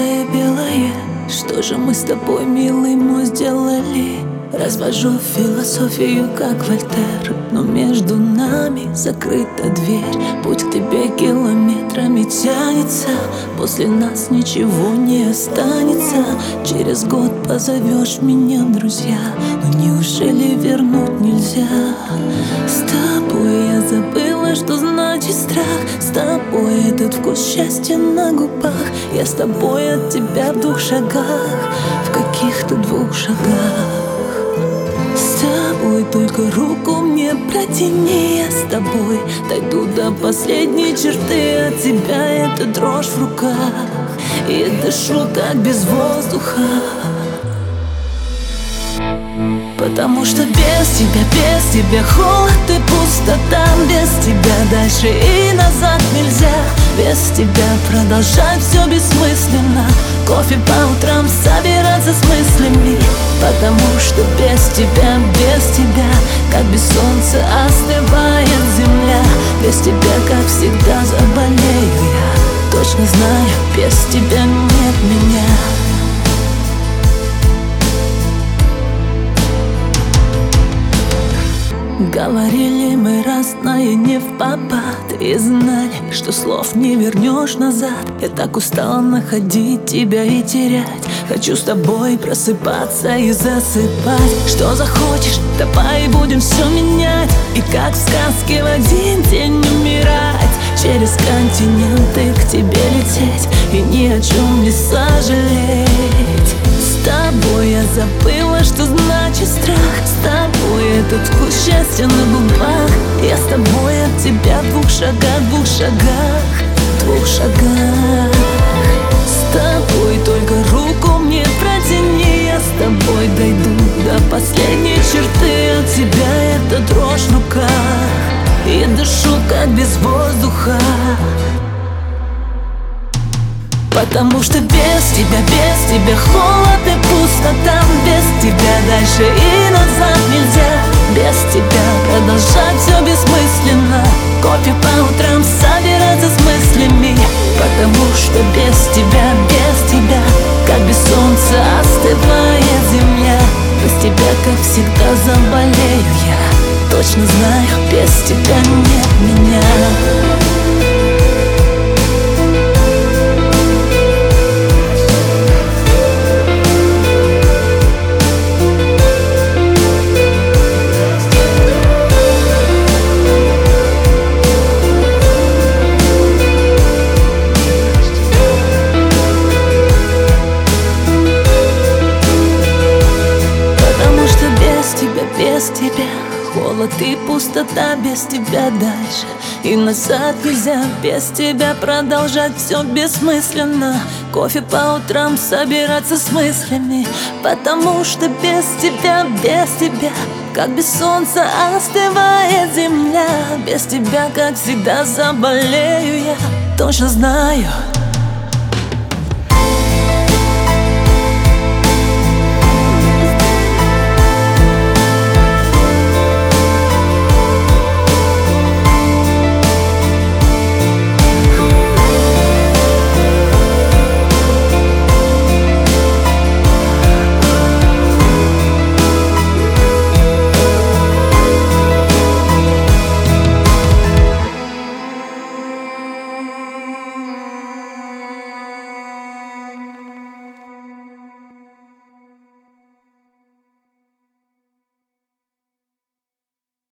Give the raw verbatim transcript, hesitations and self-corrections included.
белое, белое. Что же мы с тобой, милый мой, сделали? Развожу философию, как Вольтер, но между нами закрыта дверь. Путь к тебе километрами тянется, после нас ничего не останется. Через год позовешь меня, друзья, но неужели вернуть нельзя? С тобой я забыла, что значит страх. С тобой этот вкус счастья на губах. Я с тобой от тебя в двух шагах, в каких-то двух шагах. С тобой только руку мне протяни, я с тобой дойду до последней черты. От тебя эта дрожь в руках, и я дышу как без воздуха. Потому что без тебя, без тебя холод и пустота. Без тебя дальше и назад нельзя. Без тебя продолжать все бессмысленно. Кофе по утрам, собираться с мыслями. Потому что без тебя, без тебя, как без солнца остывает земля. Без тебя, как всегда, заболею я. Точно знаю, без тебя нет меня. Говорили мы раз наедине в попад, и знали, что слов не вернешь назад. Я так устала находить тебя и терять. Хочу с тобой просыпаться и засыпать. Что захочешь, давай будем все менять. И как в сказке в один день умирать. Через континенты к тебе лететь и ни о чем не сожалеть. С тобой я забыла, что значит страх. С тобой этот вкус счастья на губах. Я с тобой от тебя в двух шагах, двух шагах, двух шагах. С тобой только руку мне протяни. Я с тобой дойду до последней черты. От тебя эта дрожь в руках, и дышу как без воздуха. Потому что без тебя, без тебя холод и пустота. Без тебя дальше и назад нельзя. Без тебя продолжать все бессмысленно. Кофе по утрам, собираться с мыслями. Потому что без тебя, без тебя, как без солнца остывает земля. Без тебя, как всегда, заболею я. Точно знаю, без тебя нет меня. Без тебя холод и пустота. Без тебя дальше и назад нельзя. Без тебя продолжать все бессмысленно. Кофе по утрам, собираться с мыслями. Потому что без тебя, без тебя, как без солнца остывает земля. Без тебя, как всегда, заболею я. Точно знаю,